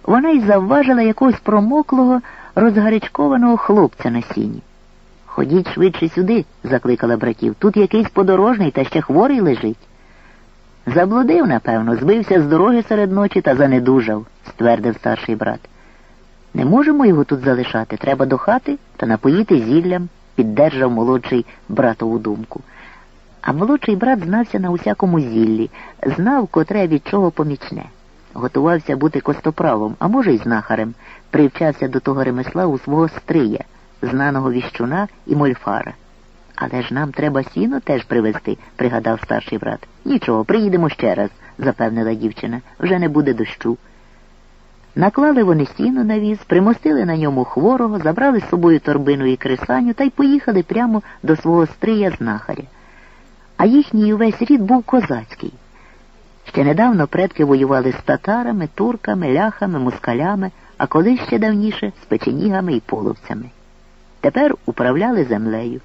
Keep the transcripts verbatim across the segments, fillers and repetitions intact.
вона й завважила якогось промоклого, розгарячкованого хлопця на сіні. «Ходіть швидше сюди», – закликала братів, – «тут якийсь подорожний та ще хворий лежить». «Заблудив, напевно, збився з дороги серед ночі та занедужав», – ствердив старший брат. «Не можемо його тут залишати, треба до хати та напоїти зіллям», – піддержав молодший братову думку. А молодший брат знався на усякому зіллі, знав, котре від чого помічне. Готувався бути костоправом, а може й знахарем, привчався до того ремесла у свого стрия, знаного віщуна і мольфара. «Але ж нам треба сіно теж привезти», – пригадав старший брат. «Нічого, приїдемо ще раз», – запевнила дівчина, – «вже не буде дощу». Наклали вони сіно на віз, примостили на ньому хворого, забрали з собою торбину і кресаню та й поїхали прямо до свого стрия знахаря. А їхній увесь рід був козацький. Ще недавно предки воювали з татарами, турками, ляхами, москалями, а колись ще давніше з печенігами і половцями. Тепер управляли землею.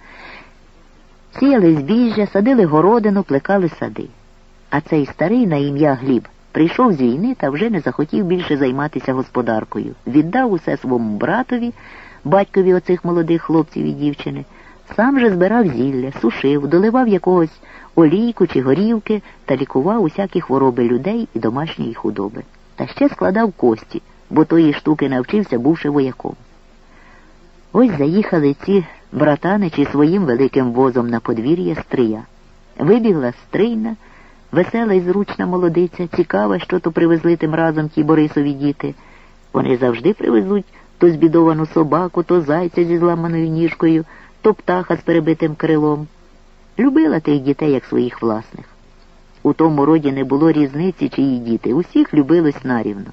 Сіяли збіжжя, садили городину, плекали сади. А цей старий на ім'я Гліб прийшов з війни та вже не захотів більше займатися господаркою. Віддав усе своєму братові, батькові оцих молодих хлопців і дівчини. Сам же збирав зілля, сушив, доливав якогось олійку чи горівки та лікував усякі хвороби людей і домашньої худоби. Та ще складав кості, бо тої штуки навчився, бувши вояком. Ось заїхали ці братаничі своїм великим возом на подвір'я стрия. Вибігла стрийна, весела й зручна молодиця, цікава, що то привезли тим разом ті Борисові діти. Вони завжди привезуть то збідовану собаку, то зайця зі зламаною ніжкою, то птаха з перебитим крилом. Любила тих дітей, як своїх власних. У тому роді не було різниці, чиї діти, усіх любилось нарівно.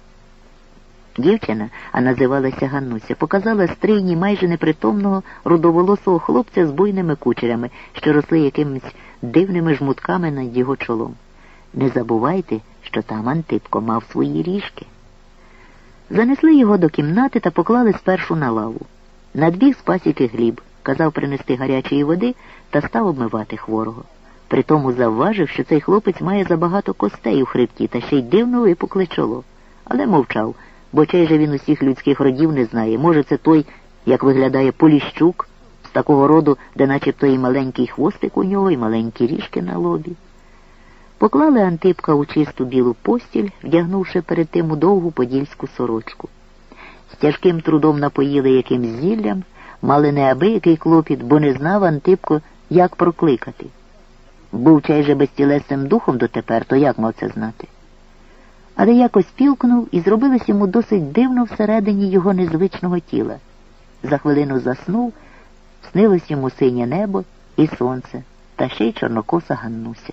Дівчина, а називалася Ганнуся, показала стрийні майже непритомного рудоволосого хлопця з буйними кучерями, що росли якимись дивними жмутками над його чолом. «Не забувайте, що там Антипко мав свої ріжки». Занесли його до кімнати та поклали спершу на лаву. Надбіг з пасіки Гліб, казав принести гарячої води та став обмивати хворого. Притому завважив, що цей хлопець має забагато костей у хребті та ще й дивно випукле чоло. Але мовчав, бо чей же він усіх людських родів не знає. Може, це той, як виглядає Поліщук, з такого роду, де начебто і маленький хвостик у нього, і маленькі ріжки на лобі. Поклали Антипка у чисту білу постіль, вдягнувши перед тим у довгу подільську сорочку. З тяжким трудом напоїли якимсь зіллям, мали неабиякий клопіт, бо не знав Антипко, як прокликати. Був чай же безтілесним духом дотепер, то як мав це знати? Але якось пілкнув і зробилось йому досить дивно всередині його незвичного тіла. За хвилину заснув, снилось йому синє небо і сонце, та ще й чорнокоса Ганнуся.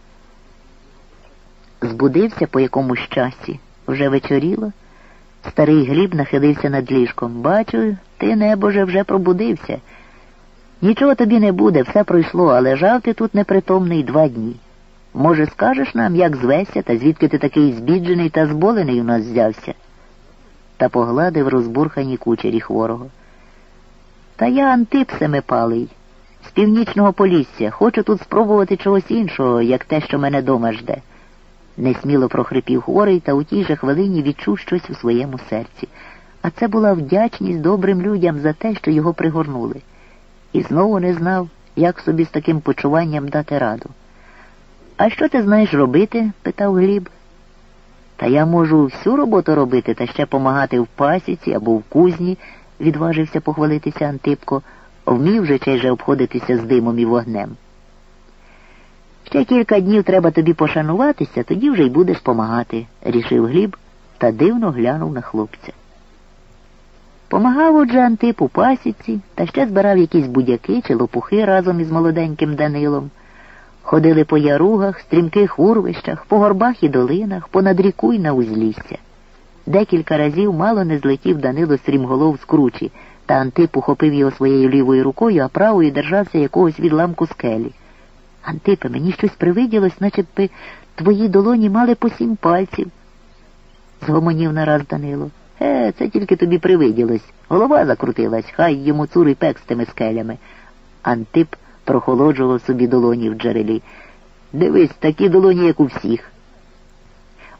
Збудився по якомусь часі, вже вечоріло. Старий Гліб нахилився над ліжком. «Бачу, ти, небоже, вже пробудився. Нічого тобі не буде, все пройшло, а лежав ти тут непритомний два дні. Може, скажеш нам, як звешся, та звідки ти такий збіджений та зболений у нас взявся?» Та погладив розбурхані кучері хворого. «Та я Антип Семипалий, з північного Полісся. Хочу тут спробувати чогось іншого, як те, що мене дома жде». Несміло прохрипів хворий, та у тій же хвилині відчув щось у своєму серці. А це була вдячність добрим людям за те, що його пригорнули. І знову не знав, як собі з таким почуванням дати раду. «А що ти знаєш робити?» – питав Гліб. «Та я можу всю роботу робити, та ще помагати в пасіці або в кузні», – відважився похвалитися Антипко. «Вмів же чай же обходитися з димом і вогнем». «Ще кілька днів треба тобі пошануватися, тоді вже й будеш помагати», – рішив Гліб та дивно глянув на хлопця. Помагав отже Антип у пасіці та ще збирав якісь будяки чи лопухи разом із молоденьким Данилом. Ходили по яругах, стрімких урвищах, по горбах і долинах, понад ріку й на узлісся. Декілька разів мало не злетів Данило стрімголов з кручі, та Антип ухопив його своєю лівою рукою, а правою держався якогось відламку скелі. «Антипе, мені щось привиділось, начеб твої долоні мали по сім пальців», – згомонів нараз Данило. «Е, це тільки тобі привиділось. Голова закрутилась, хай йому цур і пек з тими скелями». Антип прохолоджував собі долоні в джерелі. «Дивись, такі долоні, як у всіх».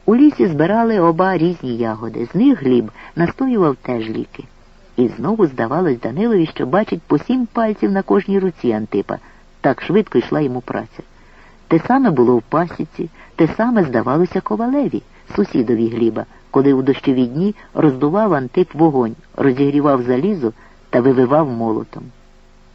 У лісі збирали оба різні ягоди. З них Гліб настоював теж ліки. І знову здавалось Данилові, що бачить по сім пальців на кожній руці Антипа. Так швидко йшла йому праця. Те саме було в пасіці, те саме здавалося Ковалеві, сусідові Гліба, коли у дощові дні роздував Антип вогонь, розігрівав залізо та вививав молотом.